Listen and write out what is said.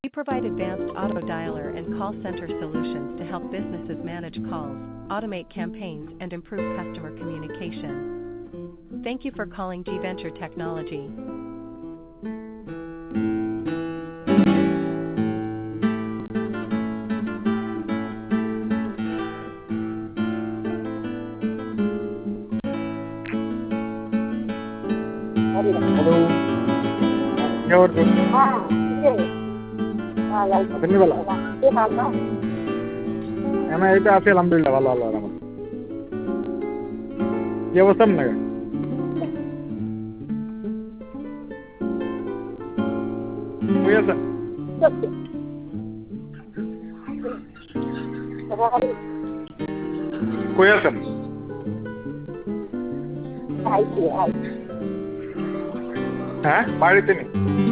We provide advanced auto dialer and call center solutions to help businesses manage calls, automate campaigns, and improve customer communication. Thank you for calling G Venture Technology. Hello क्या और हाँ ठीक है धन्यवाद ये हाल ना मैं అయితే আছে আলহামদুলিল্লাহ ভালো আল্লাহর রহমতে কি অবস্থা আপনার কই আছেন কই আছেন आई थी आई হ্যাঁ বাড়িতে নেই